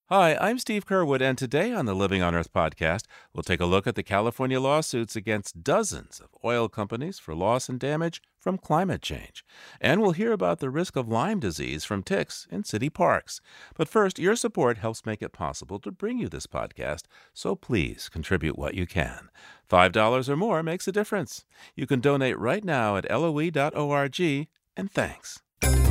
Hi, I'm Steve Curwood, and today on the Living on Earth podcast, we'll take a look at the California lawsuits against dozens of oil companies for loss and damage from climate change. And we'll hear about the risk of Lyme disease from ticks in city parks. But first, your support helps make it possible to bring you this podcast, so please contribute what you can. $5 or more makes a difference. You can donate right now at loe.org, and thanks.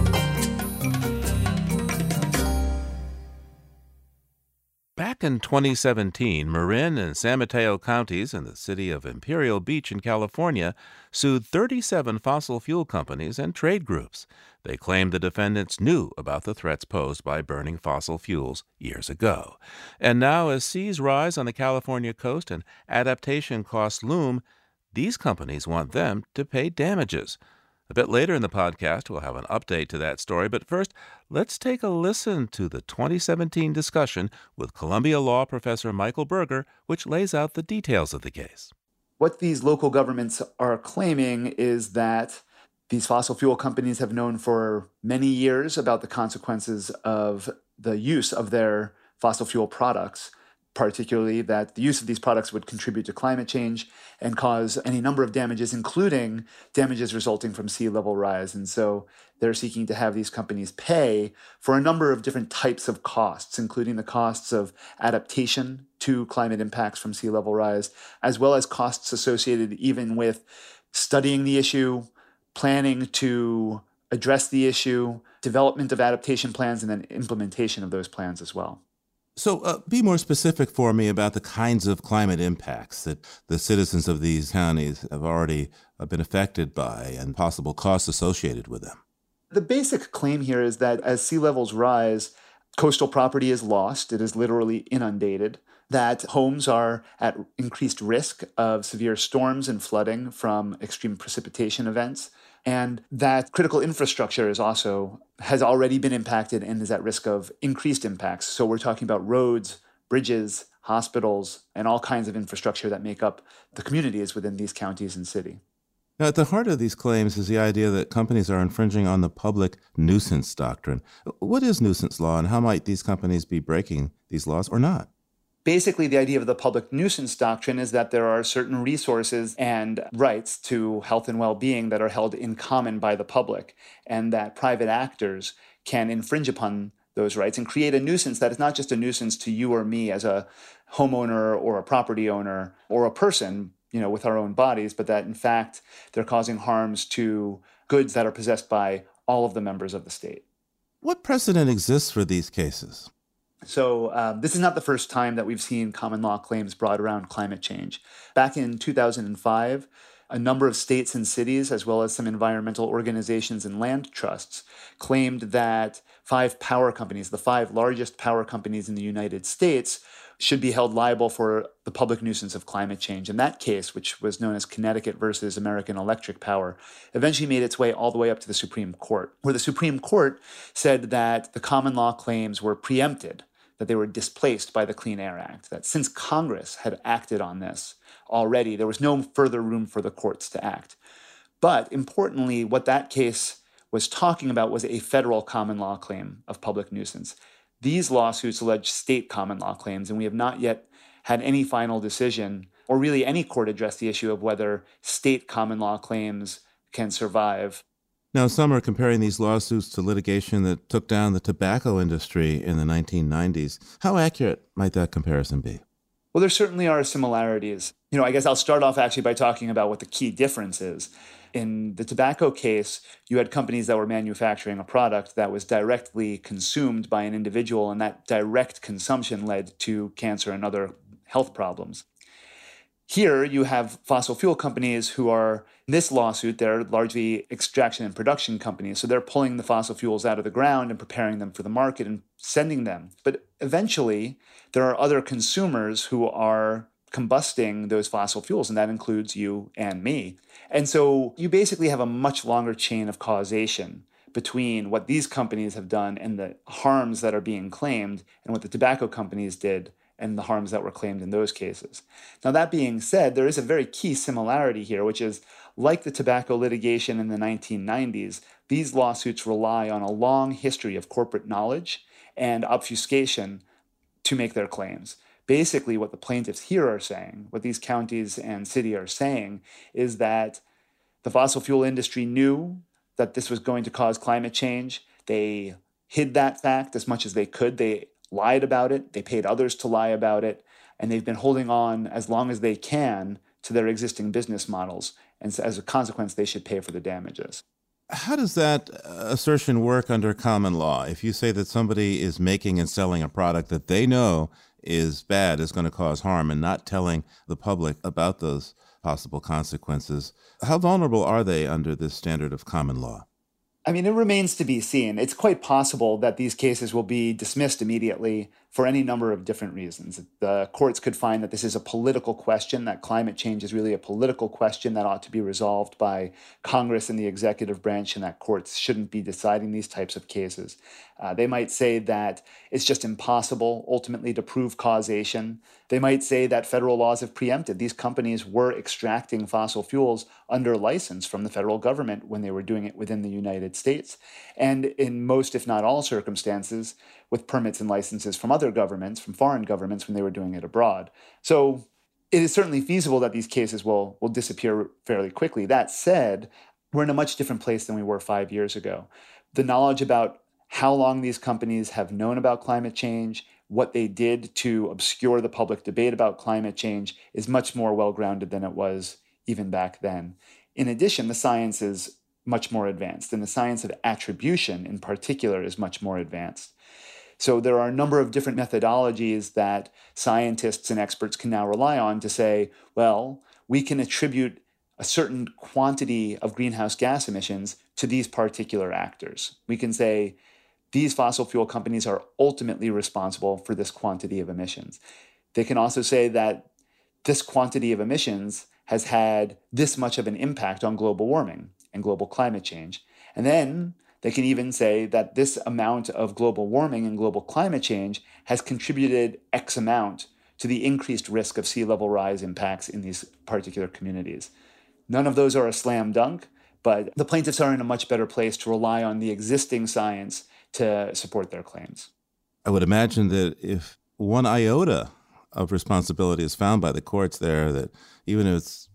Back in 2017, Marin and San Mateo counties in the city of Imperial Beach in California sued 37 fossil fuel companies and trade groups. They claimed the defendants knew about the threats posed by burning fossil fuels years ago. And now, as seas rise on the California coast and adaptation costs loom, these companies want them to pay damages. A bit later in the podcast, we'll have an update to that story, but first, let's take a listen to the 2017 discussion with Columbia Law professor Michael Berger, which lays out the details of the case. What these local governments are claiming is that these fossil fuel companies have known for many years about the consequences of the use of their fossil fuel products, particularly that the use of these products would contribute to climate change and cause any number of damages, including damages resulting from sea level rise. And so they're seeking to have these companies pay for a number of different types of costs, including the costs of adaptation to climate impacts from sea level rise, as well as costs associated even with studying the issue, planning to address the issue, development of adaptation plans, and then implementation of those plans as well. So be more specific for me about the kinds of climate impacts that the citizens of these counties have already been affected by and possible costs associated with them. The basic claim here is that as sea levels rise, coastal property is lost. It is literally inundated. That homes are at increased risk of severe storms and flooding from extreme precipitation events, and that critical infrastructure has already been impacted and is at risk of increased impacts. So we're talking about roads, bridges, hospitals, and all kinds of infrastructure that make up the communities within these counties and city. Now, at the heart of these claims is the idea that companies are infringing on the public nuisance doctrine. What is nuisance law, and how might these companies be breaking these laws or not? Basically, the idea of the public nuisance doctrine is that there are certain resources and rights to health and well-being that are held in common by the public, and that private actors can infringe upon those rights and create a nuisance that is not just a nuisance to you or me as a homeowner or a property owner or a person, with our own bodies, but that in fact they're causing harms to goods that are possessed by all of the members of the state. What precedent exists for these cases? So this is not the first time that we've seen common law claims brought around climate change. Back in 2005, a number of states and cities, as well as some environmental organizations and land trusts, claimed that 5 power companies, the 5 largest power companies in the United States, should be held liable for the public nuisance of climate change. And that case, which was known as Connecticut versus American Electric Power, eventually made its way all the way up to the Supreme Court, where the Supreme Court said that the common law claims were preempted, that they were displaced by the Clean Air Act, that since Congress had acted on this already, there was no further room for the courts to act. But importantly, what that case was talking about was a federal common law claim of public nuisance. These lawsuits allege state common law claims, and we have not yet had any final decision, or really any court address the issue of whether state common law claims can survive. Now, some are comparing these lawsuits to litigation that took down the tobacco industry in the 1990s. How accurate might that comparison be? Well, there certainly are similarities. I guess I'll start off actually by talking about what the key difference is. In the tobacco case, you had companies that were manufacturing a product that was directly consumed by an individual, and that direct consumption led to cancer and other health problems. Here, you have fossil fuel companies who are, in this lawsuit, they're largely extraction and production companies. So they're pulling the fossil fuels out of the ground and preparing them for the market and sending them. But eventually, there are other consumers who are combusting those fossil fuels, and that includes you and me. And so you basically have a much longer chain of causation between what these companies have done and the harms that are being claimed and what the tobacco companies did and the harms that were claimed in those cases. Now, that being said, there is a very key similarity here, which is like the tobacco litigation in the 1990s, these lawsuits rely on a long history of corporate knowledge and obfuscation to make their claims. Basically, what the plaintiffs here are saying, what these counties and city are saying, is that the fossil fuel industry knew that this was going to cause climate change. They hid that fact as much as they could. They lied about it. They paid others to lie about it. And they've been holding on as long as they can to their existing business models. And so as a consequence, they should pay for the damages. How does that assertion work under common law? If you say that somebody is making and selling a product that they know is bad, is going to cause harm, and not telling the public about those possible consequences, how vulnerable are they under this standard of common law? I mean, it remains to be seen. It's quite possible that these cases will be dismissed immediately for any number of different reasons. The courts could find that this is a political question, that climate change is really a political question that ought to be resolved by Congress and the executive branch, and that courts shouldn't be deciding these types of cases. They might say that it's just impossible ultimately to prove causation. They might say that federal laws have preempted. These companies were extracting fossil fuels under license from the federal government when they were doing it within the United States. And in most, if not all circumstances, with permits and licenses from other governments, from foreign governments when they were doing it abroad. So it is certainly feasible that these cases will disappear fairly quickly. That said, we're in a much different place than we were 5 years ago. The knowledge about how long these companies have known about climate change, what they did to obscure the public debate about climate change is much more well-grounded than it was even back then. In addition, the science is much more advanced, and the science of attribution in particular is much more advanced. So there are a number of different methodologies that scientists and experts can now rely on to say, well, we can attribute a certain quantity of greenhouse gas emissions to these particular actors. We can say, these fossil fuel companies are ultimately responsible for this quantity of emissions. They can also say that this quantity of emissions has had this much of an impact on global warming and global climate change. And then they can even say that this amount of global warming and global climate change has contributed X amount to the increased risk of sea level rise impacts in these particular communities. None of those are a slam dunk, but the plaintiffs are in a much better place to rely on the existing science to support their claims. I would imagine that if one iota of responsibility is found by the courts there, that even if it's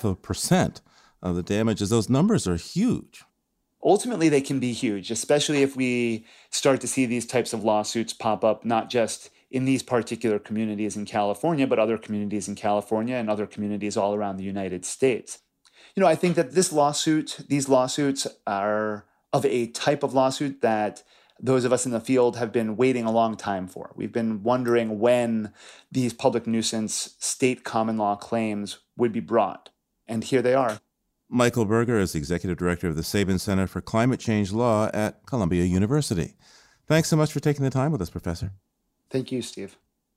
0.5% of the damages, those numbers are huge. Ultimately, they can be huge, especially if we start to see these types of lawsuits pop up, not just in these particular communities in California, but other communities in California and other communities all around the United States. You know, I think that these lawsuits are of a type of lawsuit that those of us in the field have been waiting a long time for. We've been wondering when these public nuisance state common law claims would be brought. And here they are. Michael Berger is the executive director of the Sabin Center for Climate Change Law at Columbia University. Thanks so much for taking the time with us, Professor. Thank you, Steve.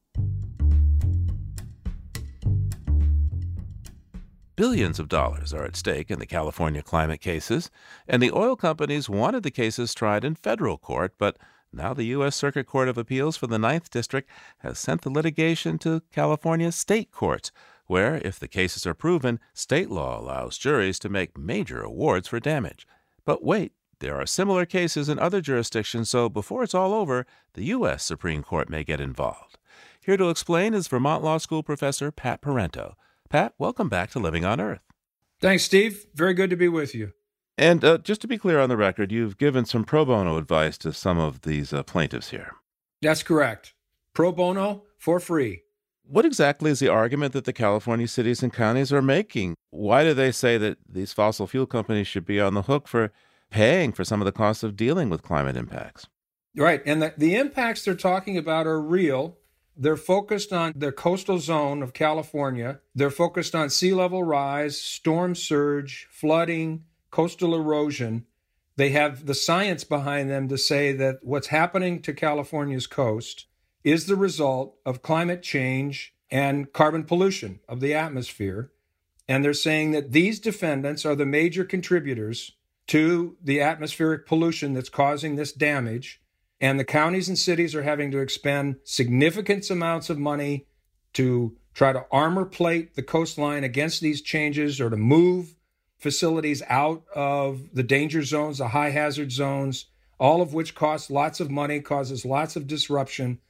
Billions of dollars are at stake in the California climate cases, and the oil companies wanted the cases tried in federal court, but now the U.S. Circuit Court of Appeals for the 9th District has sent the litigation to California state courts, where, if the cases are proven, state law allows juries to make major awards for damage. But wait, there are similar cases in other jurisdictions, so before it's all over, the U.S. Supreme Court may get involved. Here to explain is Vermont Law School professor Pat Parento. Pat, welcome back to Living on Earth. Thanks, Steve. Very good to be with you. And just to be clear on the record, you've given some pro bono advice to some of these plaintiffs here. That's correct. Pro bono for free. What exactly is the argument that the California cities and counties are making? Why do they say that these fossil fuel companies should be on the hook for paying for some of the costs of dealing with climate impacts? Right. And the impacts they're talking about are real. They're focused on the coastal zone of California. They're focused on sea level rise, storm surge, flooding, coastal erosion. They have the science behind them to say that what's happening to California's coast is the result of climate change and carbon pollution of the atmosphere. And they're saying that these defendants are the major contributors to the atmospheric pollution that's causing this damage. And the counties and cities are having to expend significant amounts of money to try to armor plate the coastline against these changes or to move facilities out of the danger zones, the high hazard zones, all of which costs lots of money, causes lots of disruption.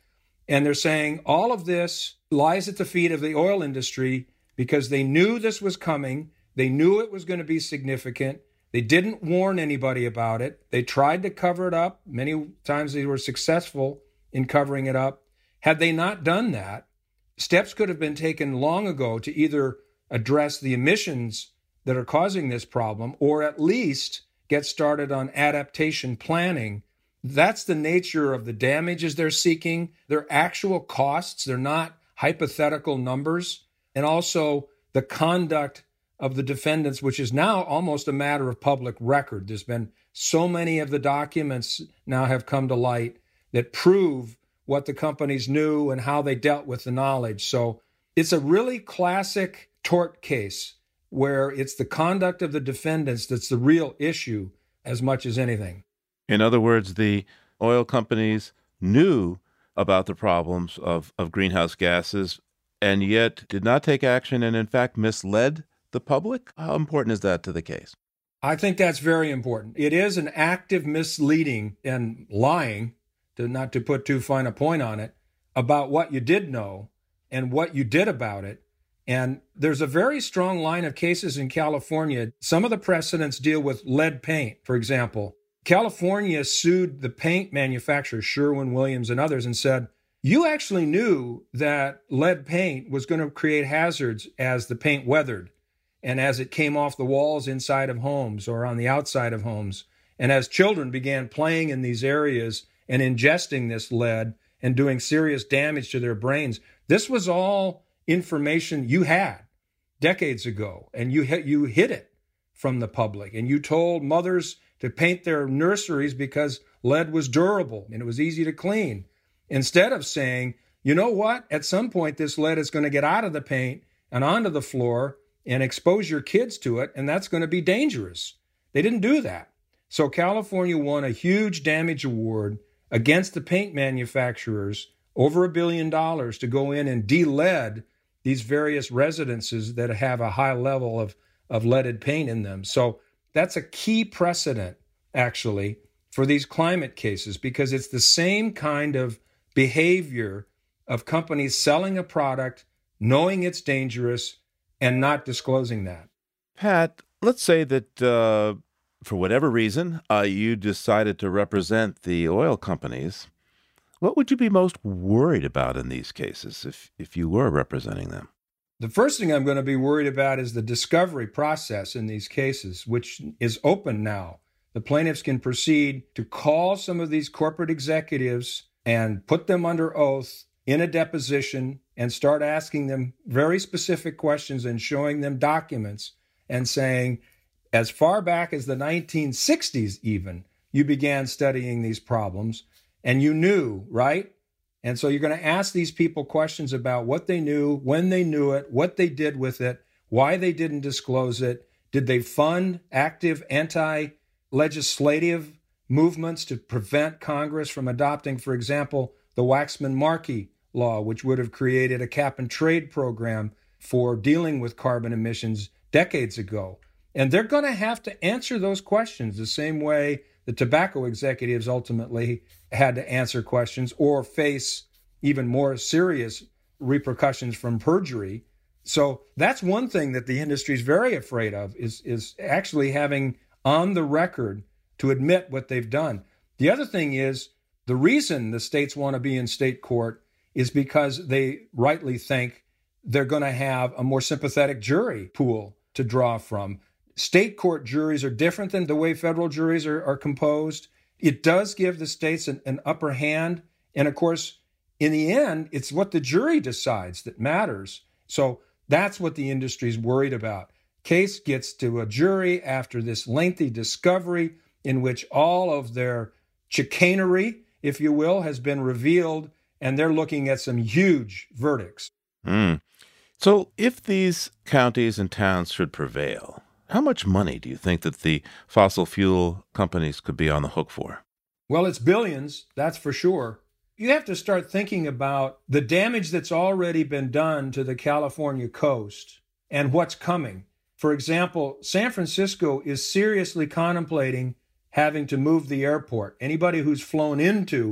And they're saying all of this lies at the feet of the oil industry because they knew this was coming. They knew it was going to be significant. They didn't warn anybody about it. They tried to cover it up. Many times they were successful in covering it up. Had they not done that, steps could have been taken long ago to either address the emissions that are causing this problem or at least get started on adaptation planning. That's the nature of the damages they're seeking. They're actual costs. They're not hypothetical numbers. And also the conduct of the defendants, which is now almost a matter of public record. There's been so many of the documents now have come to light that prove what the companies knew and how they dealt with the knowledge. So it's a really classic tort case where it's the conduct of the defendants that's the real issue as much as anything. In other words, the oil companies knew about the problems of greenhouse gases and yet did not take action and, in fact, misled the public? How important is that to the case? I think that's very important. It is an active misleading and lying, not to put too fine a point on it, about what you did know and what you did about it. And there's a very strong line of cases in California. Some of the precedents deal with lead paint, for example. California sued the paint manufacturer, Sherwin-Williams and others, and said, you actually knew that lead paint was going to create hazards as the paint weathered and as it came off the walls inside of homes or on the outside of homes. And as children began playing in these areas and ingesting this lead and doing serious damage to their brains, this was all information you had decades ago, and you hid it from the public. And you told mothers to paint their nurseries because lead was durable and it was easy to clean, instead of saying, you know what, at some point this lead is going to get out of the paint and onto the floor and expose your kids to it, and that's going to be dangerous. They didn't do that. So California won a huge damage award against the paint manufacturers, over $1 billion, to go in and de-lead these various residences that have a high level of leaded paint in them. So that's a key precedent, actually, for these climate cases, because it's the same kind of behavior of companies selling a product, knowing it's dangerous, and not disclosing that. Pat, let's say that for whatever reason, you decided to represent the oil companies. What would you be most worried about in these cases if you were representing them? The first thing I'm going to be worried about is the discovery process in these cases, which is open now. The plaintiffs can proceed to call some of these corporate executives and put them under oath in a deposition and start asking them very specific questions and showing them documents and saying, as far back as the 1960s even, you began studying these problems and you knew, right? And so you're going to ask these people questions about what they knew, when they knew it, what they did with it, why they didn't disclose it. Did they fund active anti-legislative movements to prevent Congress from adopting, for example, the Waxman-Markey law, which would have created a cap-and-trade program for dealing with carbon emissions decades ago? And they're going to have to answer those questions the same way the tobacco executives ultimately had to answer questions or face even more serious repercussions from perjury. So that's one thing that the industry is very afraid of, is actually having on the record to admit what they've done. The other thing is, the reason the states want to be in state court is because they rightly think they're going to have a more sympathetic jury pool to draw from. State court juries are different than the way federal juries are composed. It does give the states an upper hand. And of course, in the end, it's what the jury decides that matters. So that's what the industry's worried about. Case gets to a jury after this lengthy discovery in which all of their chicanery, if you will, has been revealed, and they're looking at some huge verdicts. So if these counties and towns should prevail, how much money do you think that the fossil fuel companies could be on the hook for? Well, it's billions, that's for sure. You have to start thinking about the damage that's already been done to the California coast and what's coming. For example, San Francisco is seriously contemplating having to move the airport. Anybody who's flown into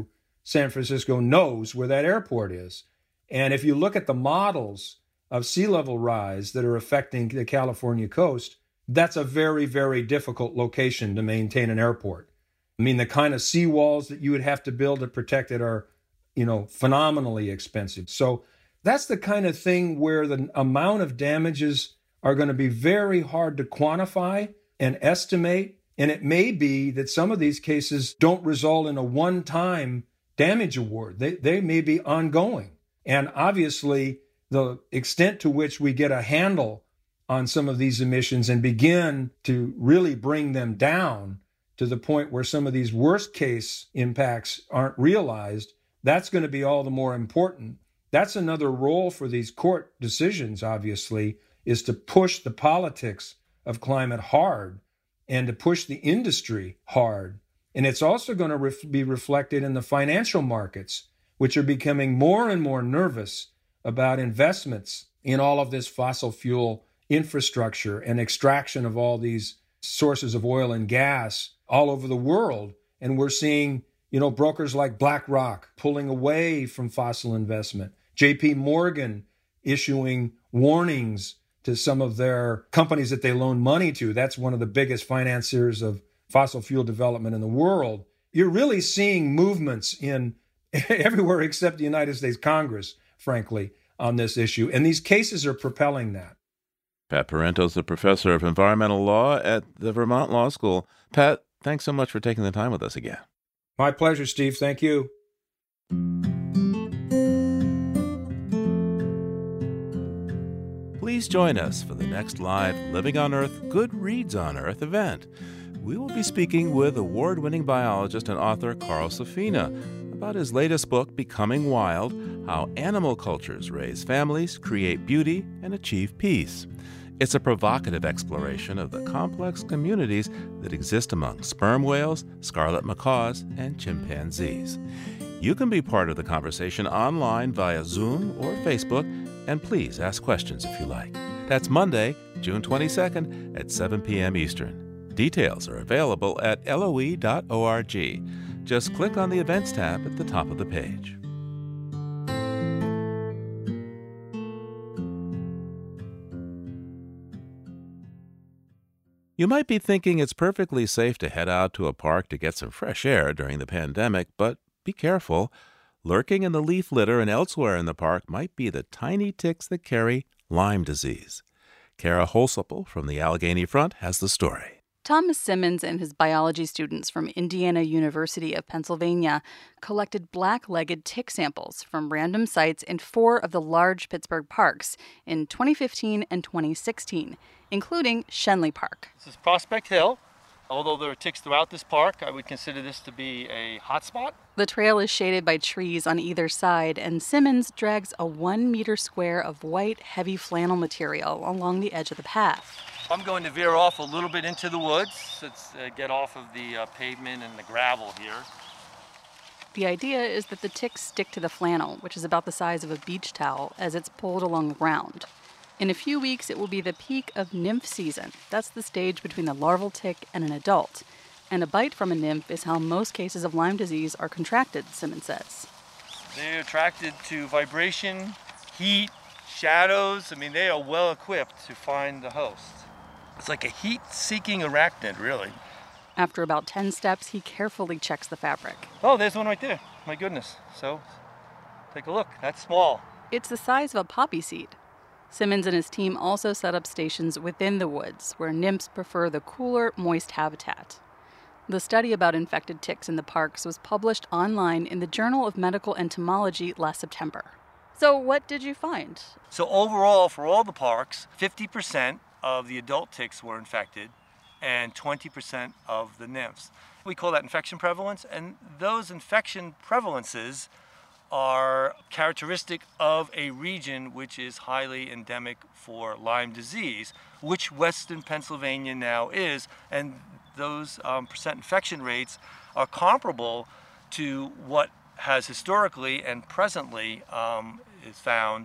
San Francisco knows where that airport is. And if you look at the models of sea level rise that are affecting the California coast, that's a very, very difficult location to maintain an airport. I mean, the kind of seawalls that you would have to build to protect it are, phenomenally expensive. So that's the kind of thing where the amount of damages are going to be very hard to quantify and estimate. And it may be that some of these cases don't result in a one-time damage award. They may be ongoing. And obviously, the extent to which we get a handle on some of these emissions and begin to really bring them down to the point where some of these worst case impacts aren't realized, that's going to be all the more important. That's another role for these court decisions, obviously, is to push the politics of climate hard and to push the industry hard. And it's also going to be reflected in the financial markets, which are becoming more and more nervous about investments in all of this fossil fuel infrastructure and extraction of all these sources of oil and gas all over the world. And we're seeing, brokers like BlackRock pulling away from fossil investment, JP Morgan issuing warnings to some of their companies that they loan money to. That's one of the biggest financiers of fossil fuel development in the world. You're really seeing movements in everywhere except the United States Congress, frankly, on this issue. And these cases are propelling that. Pat Parenteau is a professor of environmental law at the Vermont Law School. Pat, thanks so much for taking the time with us again. My pleasure, Steve. Thank you. Please join us for the next live Living on Earth, Good Reads on Earth event. We will be speaking with award-winning biologist and author Carl Safina about his latest book, Becoming Wild, How Animal Cultures Raise Families, Create Beauty, and Achieve Peace. It's a provocative exploration of the complex communities that exist among sperm whales, scarlet macaws, and chimpanzees. You can be part of the conversation online via Zoom or Facebook, and please ask questions if you like. That's Monday, June 22nd at 7 p.m. Eastern. Details are available at loe.org. Just click on the Events tab at the top of the page. You might be thinking it's perfectly safe to head out to a park to get some fresh air during the pandemic, but be careful. Lurking in the leaf litter and elsewhere in the park might be the tiny ticks that carry Lyme disease. Kara Holsopple from the Allegheny Front has the story. Thomas Simmons and his biology students from Indiana University of Pennsylvania collected black-legged tick samples from random sites in 4 of the large Pittsburgh parks in 2015 and 2016, including Schenley Park. This is Prospect Hill. Although there are ticks throughout this park, I would consider this to be a hotspot. The trail is shaded by trees on either side, and Simmons drags a 1-meter square of white, heavy flannel material along the edge of the path. I'm going to veer off a little bit into the woods. Let's get off of the pavement and the gravel here. The idea is that the ticks stick to the flannel, which is about the size of a beach towel, as it's pulled along the ground. In a few weeks, it will be the peak of nymph season. That's the stage between the larval tick and an adult. And a bite from a nymph is how most cases of Lyme disease are contracted, Simmons says. They're attracted to vibration, heat, shadows. I mean, they are well equipped to find the host. It's like a heat-seeking arachnid, really. After about 10 steps, he carefully checks the fabric. Oh, there's one right there. My goodness. So, take a look. That's small. It's the size of a poppy seed. Simmons and his team also set up stations within the woods, where nymphs prefer the cooler, moist habitat. The study about infected ticks in the parks was published online in the Journal of Medical Entomology last September. So what did you find? So overall, for all the parks, 50% of the adult ticks were infected and 20% of the nymphs. We call that infection prevalence, and those infection prevalences are characteristic of a region which is highly endemic for Lyme disease, which Western Pennsylvania now is, and those percent infection rates are comparable to what has historically and presently is found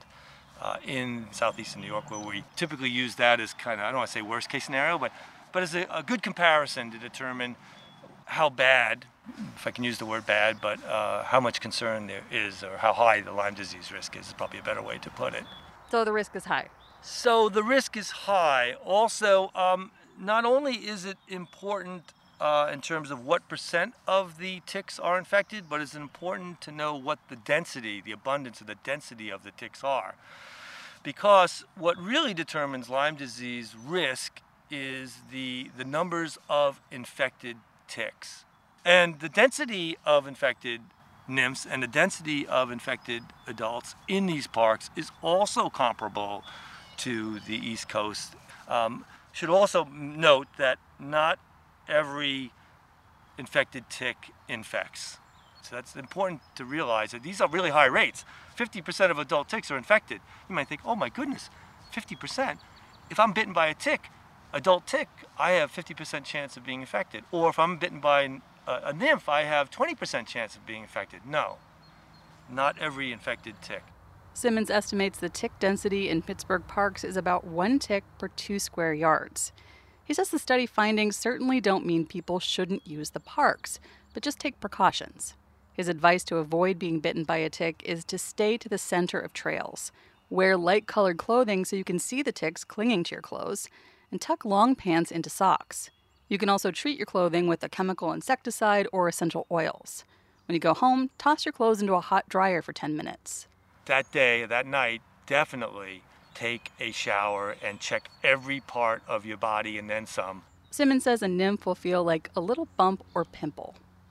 in southeastern New York, where we typically use that as kind of, I don't want to say worst case scenario, but as a good comparison to determine how bad, if I can use the word bad, but how much concern there is, or how high the Lyme disease risk is probably a better way to put it. So the risk is high. So the risk is high. Also, not only is it important in terms of what percent of the ticks are infected, but it's important to know what the density, the abundance of the density of the ticks are. Because what really determines Lyme disease risk is the numbers of infected ticks. And the density of infected nymphs and the density of infected adults in these parks is also comparable to the East Coast. Should also note that not every infected tick infects. So that's important to realize that these are really high rates. 50% of adult ticks are infected. You might think, oh my goodness, 50%? If I'm bitten by a tick, adult tick, I have 50% chance of being infected. Or if I'm bitten by a nymph, I have 20% chance of being infected. No, not every infected tick. Simmons estimates the tick density in Pittsburgh parks is about 1 tick per 2 square yards. He says the study findings certainly don't mean people shouldn't use the parks, but just take precautions. His advice to avoid being bitten by a tick is to stay to the center of trails, wear light-colored clothing so you can see the ticks clinging to your clothes, and tuck long pants into socks. You can also treat your clothing with a chemical insecticide or essential oils. When you go home, toss your clothes into a hot dryer for 10 minutes. That day, that night, definitely take a shower and check every part of your body and then some. Simmons says a nymph will feel like a little bump or pimple.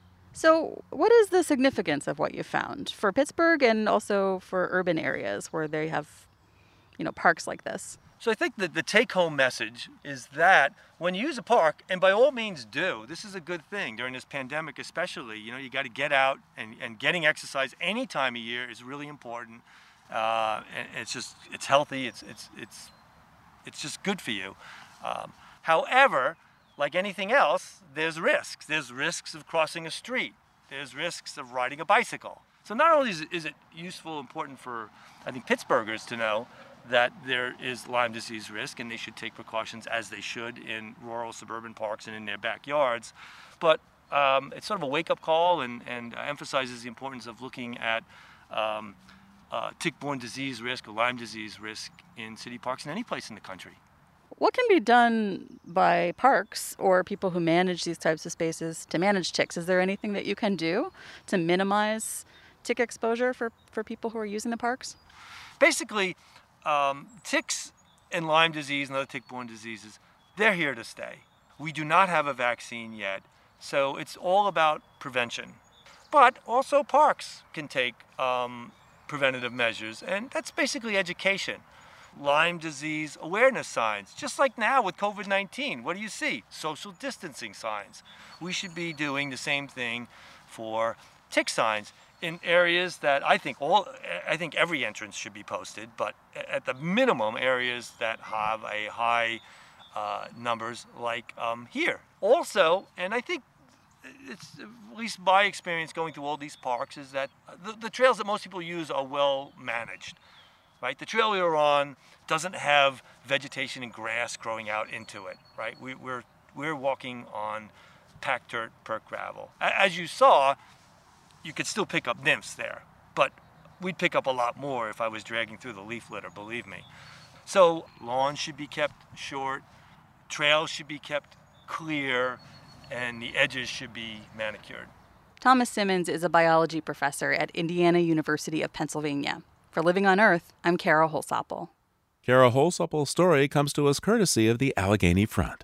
So what is the significance of what you found for Pittsburgh and also for urban areas where they have, parks like this? So I think that the take-home message is that when you use a park, and by all means do, this is a good thing during this pandemic especially, you got to get out and getting exercise any time of year is really important. And it's healthy, it's just good for you. However, like anything else, there's risks. There's risks of crossing a street. There's risks of riding a bicycle. So not only is it useful, important for, I think, Pittsburghers to know that there is Lyme disease risk and they should take precautions as they should in rural suburban parks and in their backyards, but it's sort of a wake-up call and emphasizes the importance of looking at tick-borne disease risk or Lyme disease risk in city parks in any place in the country. What can be done by parks or people who manage these types of spaces to manage ticks? Is there anything that you can do to minimize tick exposure for people who are using the parks? Basically, ticks and Lyme disease and other tick-borne diseases, they're here to stay. We do not have a vaccine yet, so it's all about prevention. But also parks can take preventative measures, and that's basically education. Lyme disease awareness signs, just like now with COVID-19. What do you see? Social distancing signs. We should be doing the same thing for tick signs in areas that I think every entrance should be posted, but at the minimum areas that have a high numbers like here. Also, and I think it's at least my experience going through all these parks is that the trails that most people use are well managed. Right? The trail we were on doesn't have vegetation and grass growing out into it. Right? We're walking on packed dirt, perk gravel. As you saw, you could still pick up nymphs there, but we'd pick up a lot more if I was dragging through the leaf litter, believe me. So lawns should be kept short, trails should be kept clear, and the edges should be manicured. Thomas Simmons is a biology professor at Indiana University of Pennsylvania. For Living on Earth, I'm Kara Holsopple. Kara Holsopple's story comes to us courtesy of the Allegheny Front.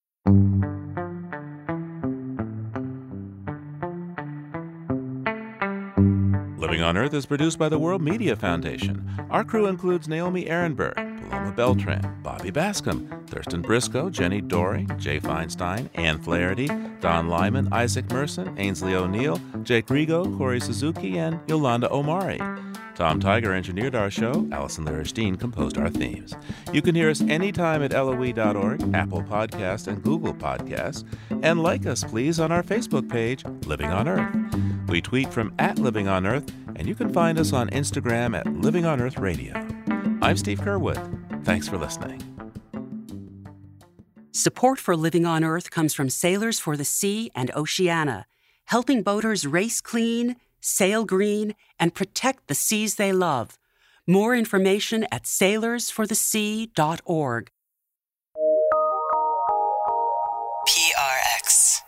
Living on Earth is produced by the World Media Foundation. Our crew includes Naomi Ehrenberg, Paloma Beltran, Bobby Bascom, Thurston Briscoe, Jenny Dory, Jay Feinstein, Ann Flaherty, Don Lyman, Isaac Merson, Ainsley O'Neill, Jake Rigo, Corey Suzuki, and Yolanda Omari. Tom Tiger engineered our show. Allison Laristeen composed our themes. You can hear us anytime at LOE.org, Apple Podcasts, and Google Podcasts. And like us, please, on our Facebook page, Living on Earth. We tweet from @LivingOnEarth, and you can find us on Instagram at Living on Earth Radio. I'm Steve Curwood. Thanks for listening. Support for Living on Earth comes from Sailors for the Sea and Oceana, helping boaters race clean, sail green, and protect the seas they love. More information at sailorsforthesea.org. PRX.